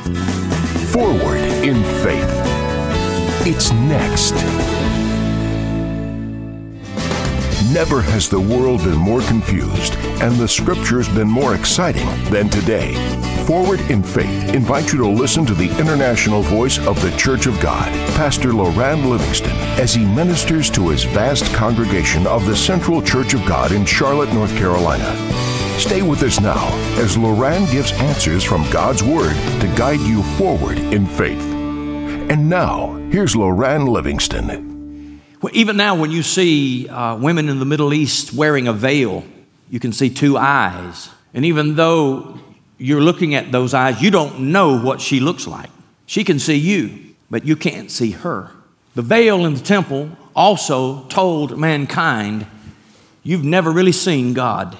Forward in Faith. It's next. Never has the world been more confused and the Scriptures been more exciting than today. Forward in Faith invites you to listen to the international voice of the Church of God, Pastor Loran Livingston, as he ministers to his vast congregation of the Central Church of God in Charlotte, North Carolina. Stay with us now as Loran gives answers from God's Word to guide you forward in faith. And now, here's Loran Livingston. Well, even now, when you see women in the Middle East wearing a veil, you can see two eyes. And even though you're looking at those eyes, you don't know what she looks like. She can see you, but you can't see her. The veil in the temple also told mankind, you've never really seen God.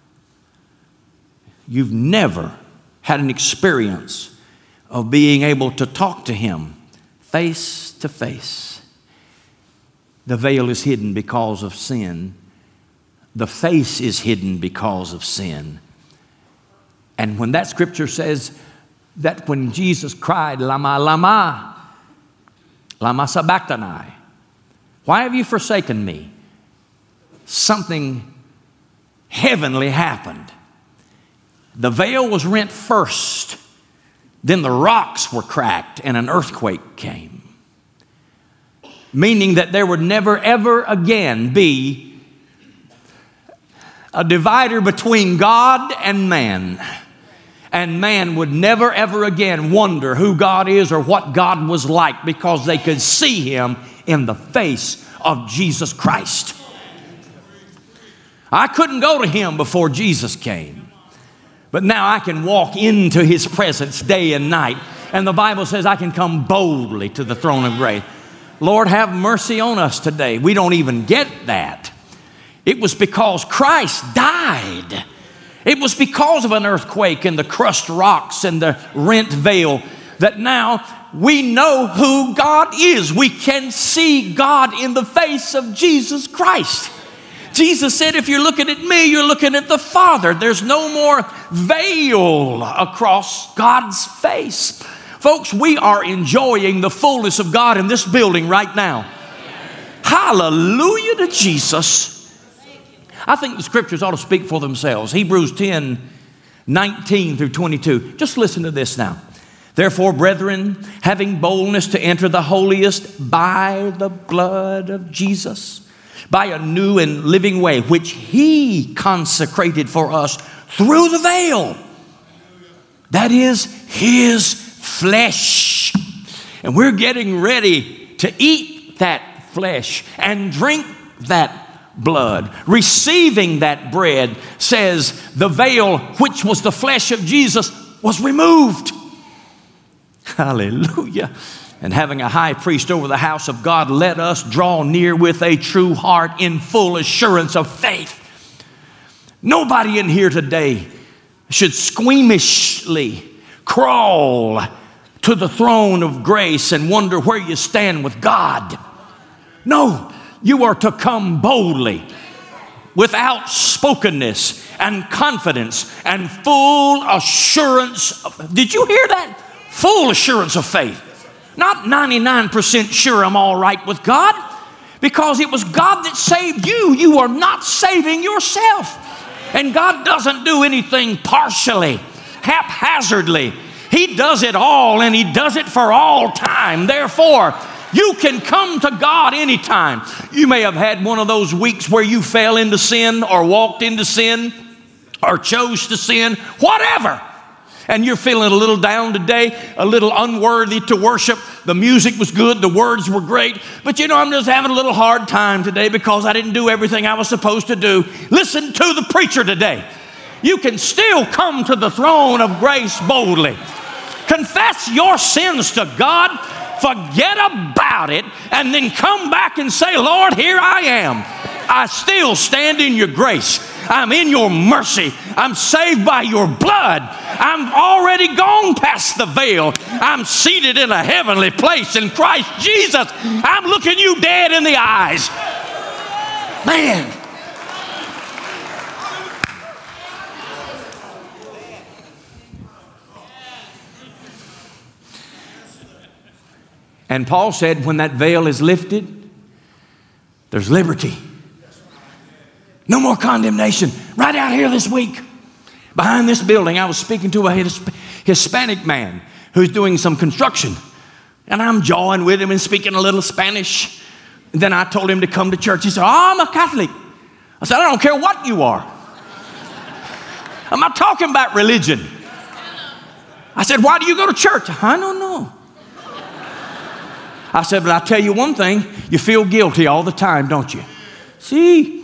You've never had an experience of being able to talk to Him face to face. The veil is hidden because of sin. The face is hidden because of sin. And when that scripture says that when Jesus cried, Lama, Lama, Lama sabachthani, why have you forsaken me? Something heavenly happened. The veil was rent first. Then the rocks were cracked and an earthquake came. Meaning that there would never, ever again be a divider between God and man. And man would never, ever again wonder who God is or what God was like because they could see Him in the face of Jesus Christ. I couldn't go to Him before Jesus came. But now I can walk into His presence day and night. And the Bible says I can come boldly to the throne of grace. Lord, have mercy on us today. We don't even get that. It was because Christ died. It was because of an earthquake and the crushed rocks and the rent veil that now we know who God is. We can see God in the face of Jesus Christ. Jesus said, if you're looking at me, you're looking at the Father. There's no more veil across God's face. Folks, we are enjoying the fullness of God in this building right now. Hallelujah to Jesus. I think the scriptures ought to speak for themselves. Hebrews 10:19 through 22. Just listen to this now. Therefore, brethren, having boldness to enter the holiest by the blood of Jesus, by a new and living way, which He consecrated for us through the veil. That is His flesh. And we're getting ready to eat that flesh and drink that blood. Receiving that bread says the veil, which was the flesh of Jesus, was removed. Hallelujah. And having a high priest over the house of God, let us draw near with a true heart in full assurance of faith. Nobody in here today should squeamishly crawl to the throne of grace and wonder where you stand with God. No, you are to come boldly with outspokenness and confidence and full assurance. Did you hear that? Full assurance of faith. Not 99% sure I'm all right with God, because it was God that saved you. You are not saving yourself. And God doesn't do anything partially, haphazardly. He does it all, and He does it for all time. Therefore, you can come to God anytime. You may have had one of those weeks where you fell into sin or walked into sin or chose to sin, whatever. And you're feeling a little down today, a little unworthy to worship. The music was good, the words were great, but I'm just having a little hard time today because I didn't do everything I was supposed to do. Listen to the preacher today. You can still come to the throne of grace boldly. Confess your sins to God, forget about it, and then come back and say, Lord, here I am. I still stand in your grace. I'm in your mercy. I'm saved by your blood. I'm already gone past the veil. I'm seated in a heavenly place in Christ Jesus. I'm looking you dead in the eyes. Man. And Paul said, when that veil is lifted, there's liberty. No more condemnation. Right out here this week, behind this building, I was speaking to a Hispanic man who's doing some construction. And I'm jawing with him and speaking a little Spanish. And then I told him to come to church. He said, I'm a Catholic. I said, I don't care what you are. I'm not talking about religion. I said, why do you go to church? I don't know. I said, but I'll tell you one thing. You feel guilty all the time, don't you? See?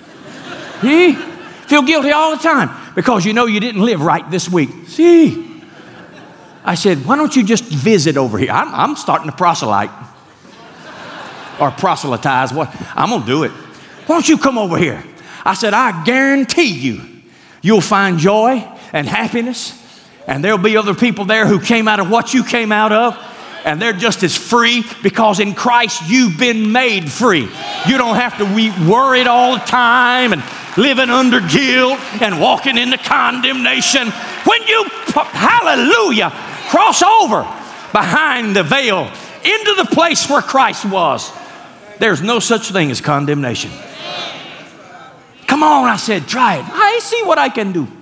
Feel guilty all the time because you know you didn't live right this week. See? I said, why don't you just visit over here? I'm starting to proselyte or proselytize. What? I'm going to do it. Why don't you come over here? I said, I guarantee you'll find joy and happiness, and there'll be other people there who came out of what you came out of, and they're just as free because in Christ you've been made free. You don't have to be worried all the time and living under guilt and walking into condemnation. When you, hallelujah, cross over behind the veil into the place where Christ was, there's no such thing as condemnation. Come on, I said, try it. I see what I can do.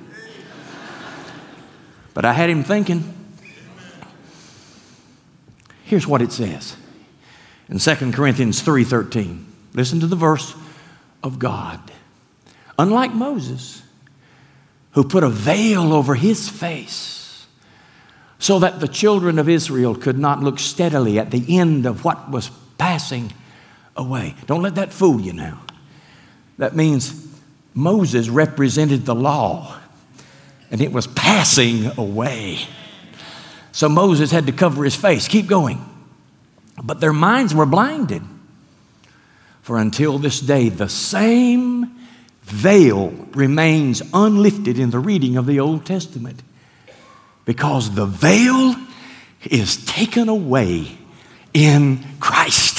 But I had him thinking. Here's what it says in 2 Corinthians 3:13. Listen to the verse of God. Unlike Moses, who put a veil over his face so that the children of Israel could not look steadily at the end of what was passing away. Don't let that fool you now. That means Moses represented the law, and it was passing away. So Moses had to cover his face. Keep going. But their minds were blinded. For until this day, the same veil remains unlifted in the reading of the Old Testament, because the veil is taken away in Christ.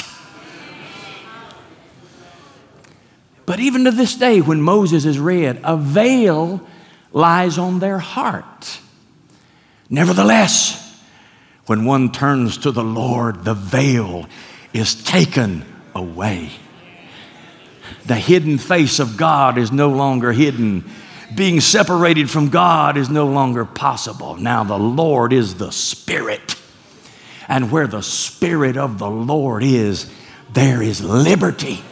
But even to this day, when Moses is read, a veil lies on their heart. Nevertheless, when one turns to the Lord, the veil is taken away. The hidden face of God is no longer hidden. Being separated from God is no longer possible. Now the Lord is the Spirit. And where the Spirit of the Lord is, there is liberty.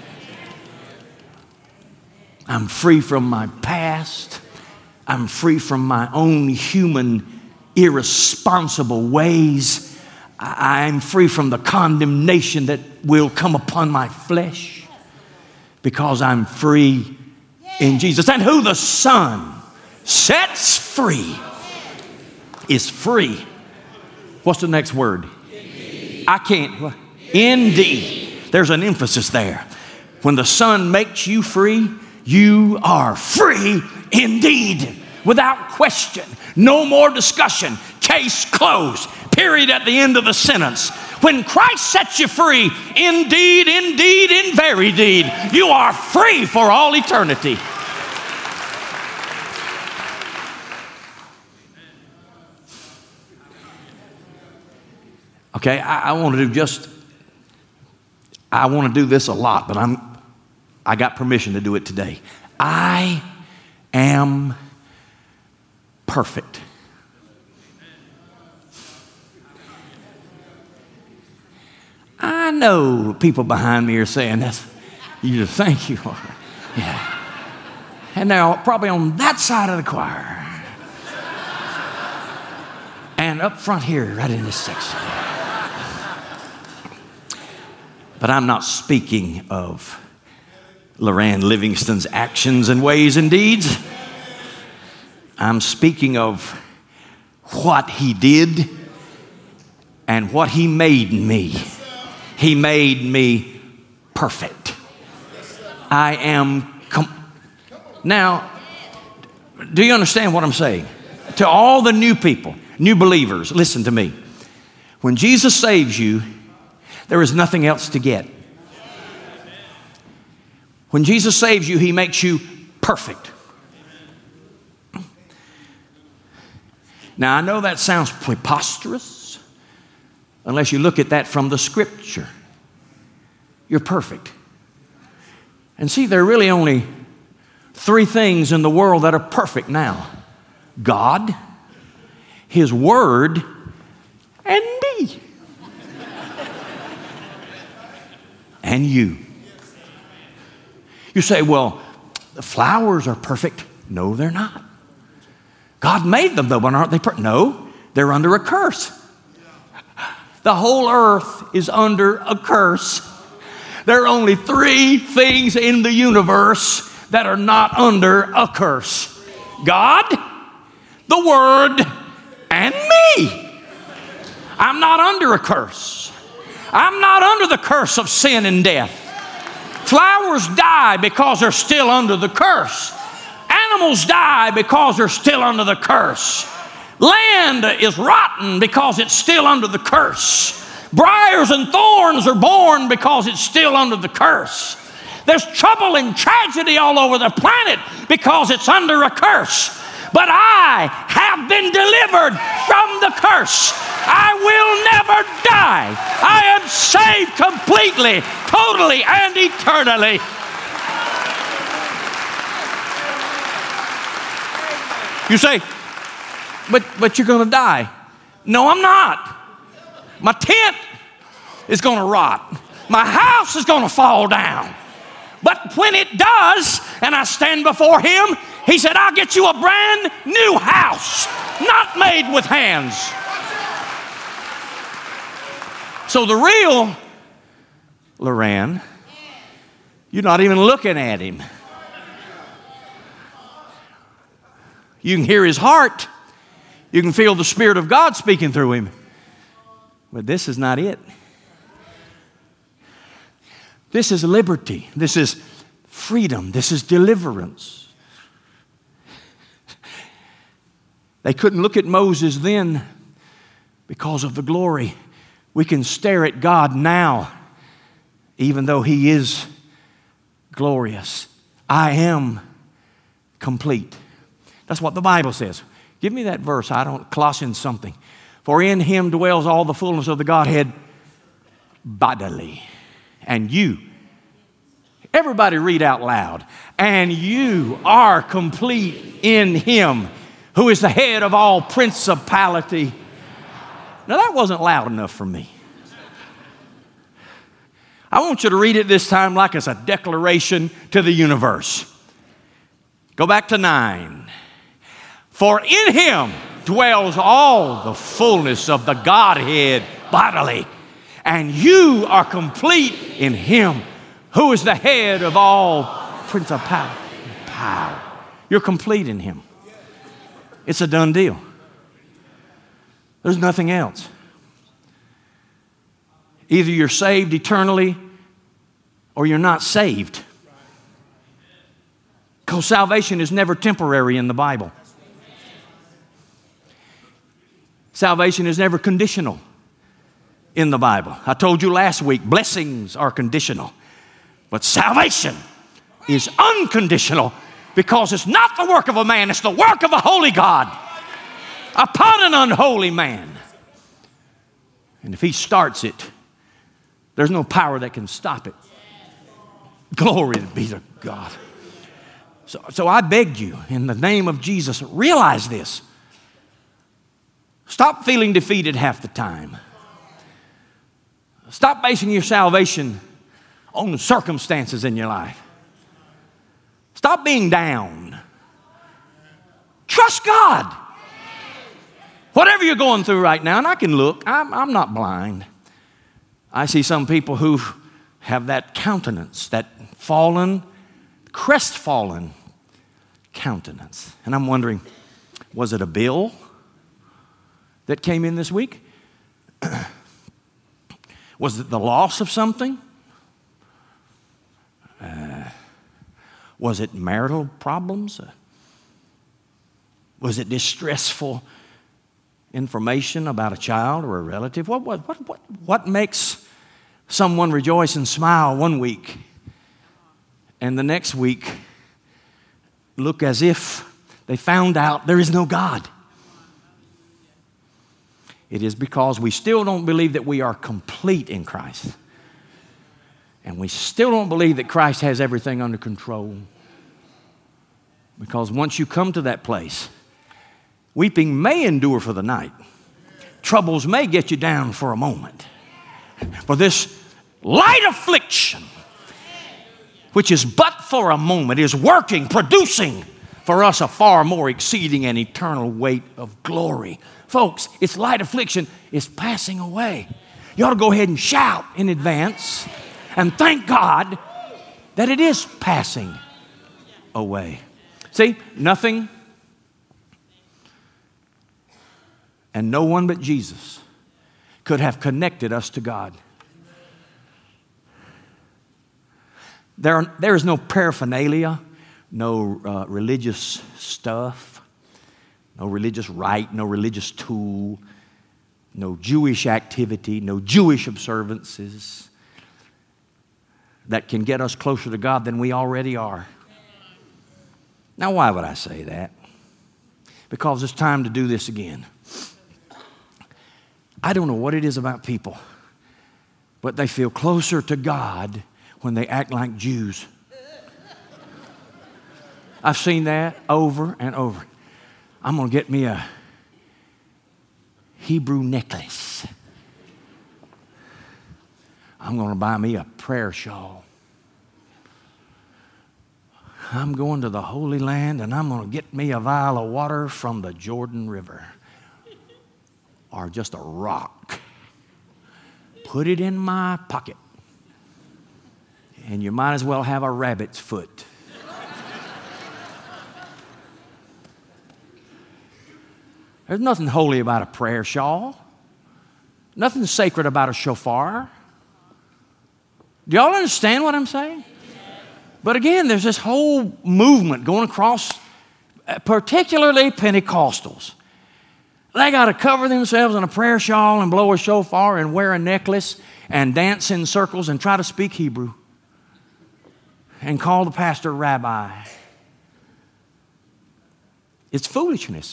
I'm free from my past. I'm free from my own human, irresponsible ways. I'm free from the condemnation that will come upon my flesh because I'm free in Jesus. And who the Son sets free is free. What's the next word? Indeed. I can't. Indeed. There's an emphasis there. When the Son makes you free, you are free indeed, without question. No more discussion. Case closed. Period at the end of the sentence. When Christ sets you free, indeed, indeed, in very deed, you are free for all eternity. Okay, I want to do this a lot, but I got permission to do it today. I am perfect. I know people behind me are saying that's, you just think you are. Yeah. And they're probably on that side of the choir. And up front here, right in this section. But I'm not speaking of Loran Livingston's actions and ways and deeds. I'm speaking of what he did and what he made me. He made me perfect. I am. Now, do you understand what I'm saying? To all the new people, new believers, listen to me. When Jesus saves you, there is nothing else to get. When Jesus saves you, he makes you perfect. Now, I know that sounds preposterous, unless you look at that from the Scripture. You're perfect. And see, there are really only three things in the world that are perfect now: God, His Word, and me. And you. You say, well, the flowers are perfect. No, they're not. God made them, though, but aren't they perfect? No, they're under a curse. The whole earth is under a curse. There are only three things in the universe that are not under a curse: God, the Word, and me. I'm not under a curse. I'm not under the curse of sin and death. Flowers die because they're still under the curse. Animals die because they're still under the curse. Land is rotten because it's still under the curse. Briars and thorns are born because it's still under the curse. There's trouble and tragedy all over the planet because it's under a curse. But I have been delivered from the curse. I will never die. I am saved completely, totally, and eternally. You say, but you're going to die. No, I'm not. My tent is going to rot. My house is going to fall down. But when it does, and I stand before Him, He said, I'll get you a brand new house, not made with hands. So the real Loran, you're not even looking at him. You can hear his heart. You can feel the Spirit of God speaking through him. But this is not it. This is liberty. This is freedom. This is deliverance. They couldn't look at Moses then because of the glory. We can stare at God now, even though He is glorious. I am complete. That's what the Bible says. Give me that verse. Colossians something. For in Him dwells all the fullness of the Godhead bodily. And you, everybody read out loud. And you are complete in Him, who is the head of all principality. Now that wasn't loud enough for me. I want you to read it this time like it's a declaration to the universe. Go back to 9. For in Him dwells all the fullness of the Godhead bodily. And you are complete in Him, who is the head of all principality and power. You're complete in Him. It's a done deal. There's nothing else. Either you're saved eternally or you're not saved. Because salvation is never temporary in the Bible. Salvation is never conditional in the Bible. I told you last week, blessings are conditional. But salvation is unconditional because it's not the work of a man, it's the work of a holy God upon an unholy man. And if He starts it, there's no power that can stop it. Glory be to God. So I beg you, in the name of Jesus, realize this. Stop feeling defeated half the time. Stop basing your salvation on the circumstances in your life. Stop being down. Trust God. Whatever you're going through right now, and I can look, I'm not blind. I see some people who have that countenance, that fallen, crestfallen countenance. And I'm wondering, was it a bill that came in this week? Was it the loss of something? Was it marital problems? Was it distressful information about a child or a relative? What makes someone rejoice and smile one week and the next week look as if they found out there is no God? It is because we still don't believe that we are complete in Christ. And we still don't believe that Christ has everything under control. Because once you come to that place, weeping may endure for the night. Troubles may get you down for a moment. For this light affliction, which is but for a moment, is working, producing for us a far more exceeding and eternal weight of glory. Folks, it's light affliction is passing away. You ought to go ahead and shout in advance and thank God that it is passing away. See, nothing and no one but Jesus could have connected us to God. There is no paraphernalia, no religious stuff, no religious rite, no religious tool, no Jewish activity, no Jewish observances that can get us closer to God than we already are. Now, why would I say that? Because it's time to do this again. I don't know what it is about people, but they feel closer to God when they act like Jews. I've seen that over and over. I'm going to get me a Hebrew necklace. I'm going to buy me a prayer shawl. I'm going to the Holy Land and I'm going to get me a vial of water from the Jordan River. Or just a rock. Put it in my pocket. And you might as well have a rabbit's foot. There's nothing holy about a prayer shawl. Nothing sacred about a shofar. Do y'all understand what I'm saying? But again, there's this whole movement going across, particularly Pentecostals. They got to cover themselves in a prayer shawl and blow a shofar and wear a necklace and dance in circles and try to speak Hebrew and call the pastor rabbi. It's foolishness.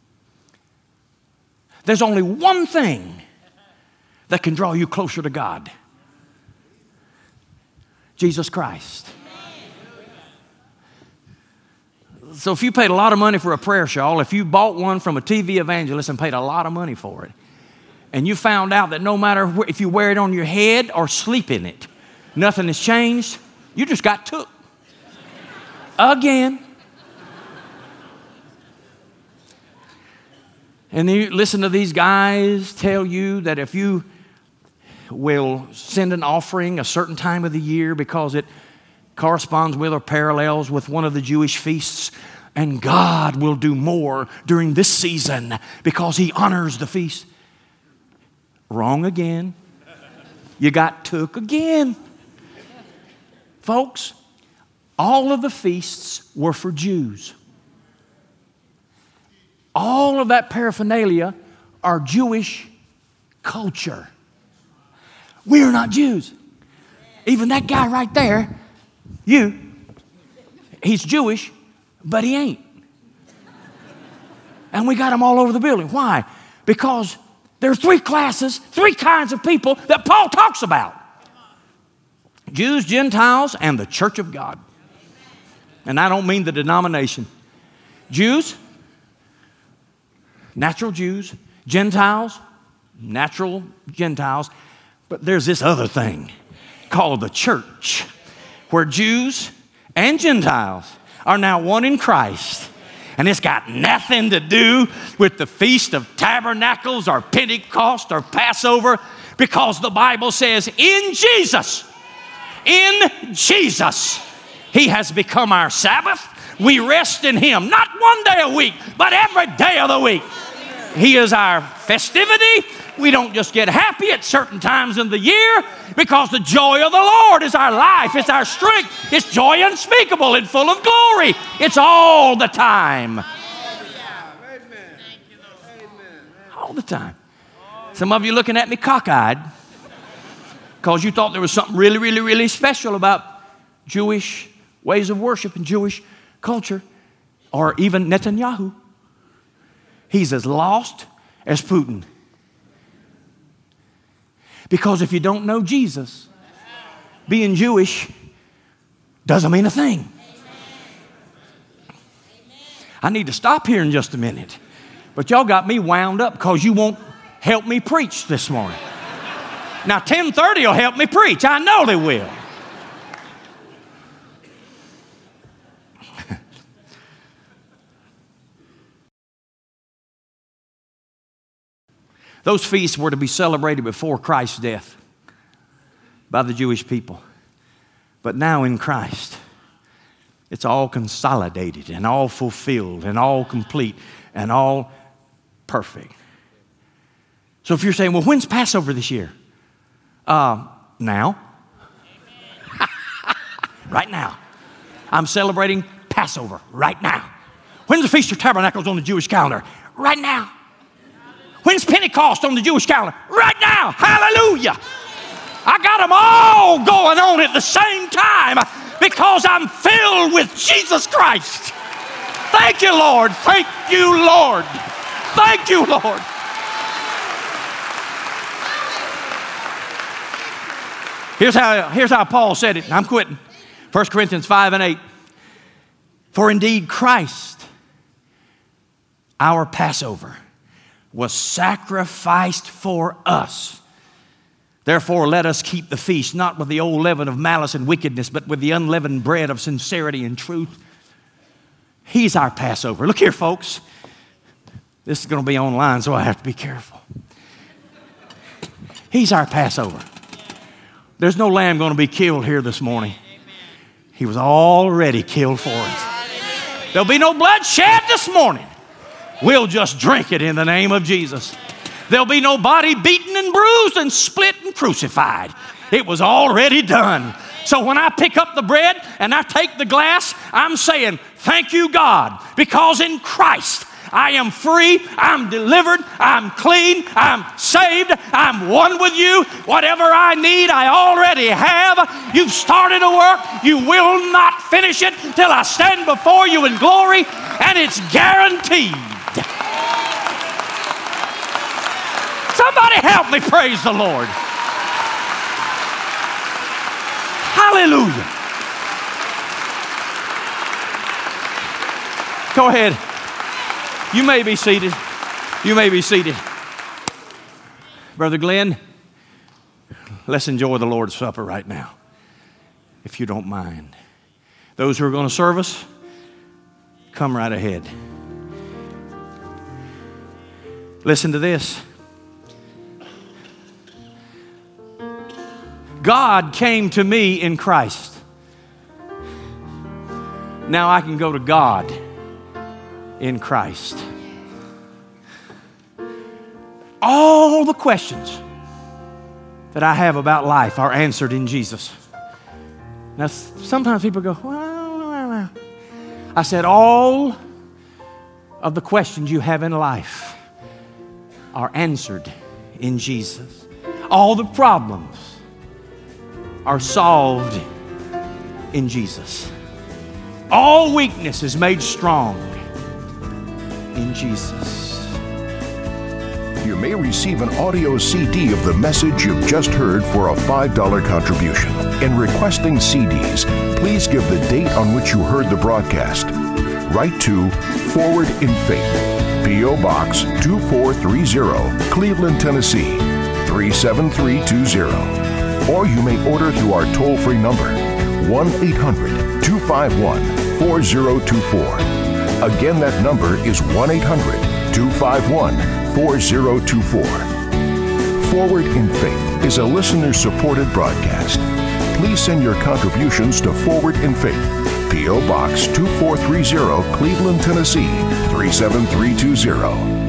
There's only one thing that can draw you closer to God. Jesus Christ. So if you paid a lot of money for a prayer shawl, if you bought one from a TV evangelist and paid a lot of money for it, and you found out that no matter if you wear it on your head or sleep in it, nothing has changed, you just got took. Again. And then you listen to these guys tell you that if you will send an offering a certain time of the year because it corresponds with or parallels with one of the Jewish feasts, and God will do more during this season because He honors the feast. Wrong again. You got took again. Folks, all of the feasts were for Jews. All of that paraphernalia are Jewish culture. We are not Jews. Even that guy right there, he's Jewish, but he ain't. And we got them all over the building. Why? Because there are three classes, three kinds of people that Paul talks about. Jews, Gentiles, and the church of God. And I don't mean the denomination. Jews, natural Jews, Gentiles, natural Gentiles. But there's this other thing called the church, where Jews and Gentiles are now one in Christ. And it's got nothing to do with the Feast of Tabernacles or Pentecost or Passover, because the Bible says in Jesus, He has become our Sabbath. We rest in Him, not one day a week, but every day of the week. He is our festivity. We don't just get happy at certain times in the year, because the joy of the Lord is our life. It's our strength. It's joy unspeakable and full of glory. It's all the time. All the time. Some of you looking at me cockeyed because you thought there was something really, really, really special about Jewish ways of worship and Jewish culture, or even Netanyahu. He's as lost as Putin. Because if you don't know Jesus, being Jewish doesn't mean a thing. I need to stop here in just a minute. But y'all got me wound up because you won't help me preach this morning. Now 10:30 will help me preach. I know they will. Those feasts were to be celebrated before Christ's death by the Jewish people. But now in Christ, it's all consolidated and all fulfilled and all complete and all perfect. So if you're saying, well, when's Passover this year? Now. Right now. I'm celebrating Passover right now. When's the Feast of Tabernacles on the Jewish calendar? Right now. When's Pentecost on the Jewish calendar? Right now. Hallelujah. I got them all going on at the same time because I'm filled with Jesus Christ. Thank you, Lord. Thank you, Lord. Thank you, Lord. Here's how Paul said it. I'm quitting. 1 Corinthians 5:8. For indeed Christ, our Passover, was sacrificed for us. Therefore, let us keep the feast, not with the old leaven of malice and wickedness, but with the unleavened bread of sincerity and truth. He's our Passover. Look here, folks. This is going to be online, so I have to be careful. He's our Passover. There's no lamb going to be killed here this morning. He was already killed for us. There'll be no bloodshed this morning. We'll just drink it in the name of Jesus. There'll be no body beaten and bruised and split and crucified. It was already done. So when I pick up the bread and I take the glass, I'm saying, thank you, God, because in Christ I am free, I'm delivered, I'm clean, I'm saved, I'm one with you. Whatever I need, I already have. You've started a work, you will not finish it till I stand before you in glory, and it's guaranteed. Somebody help me praise the Lord. Hallelujah. Go ahead. You may be seated. You may be seated. Brother Glenn, let's enjoy the Lord's Supper right now, if you don't mind. Those who are going to serve us, come right ahead. Listen to this. God came to me in Christ. Now I can go to God in Christ. All the questions that I have about life are answered in Jesus. Now, sometimes people go, well. I said, all of the questions you have in life are answered in Jesus. All the problems are solved in Jesus. All weakness is made strong in Jesus. You may receive an audio CD of the message you've just heard for a $5 contribution. In requesting CDs, please give the date on which you heard the broadcast. Write to Forward in Faith, P.O. Box 2430, Cleveland, Tennessee 37320. Or you may order through our toll-free number, 1-800-251-4024. Again, that number is 1-800-251-4024. Forward in Faith is a listener-supported broadcast. Please send your contributions to Forward in Faith, P.O. Box 2430, Cleveland, Tennessee 37320.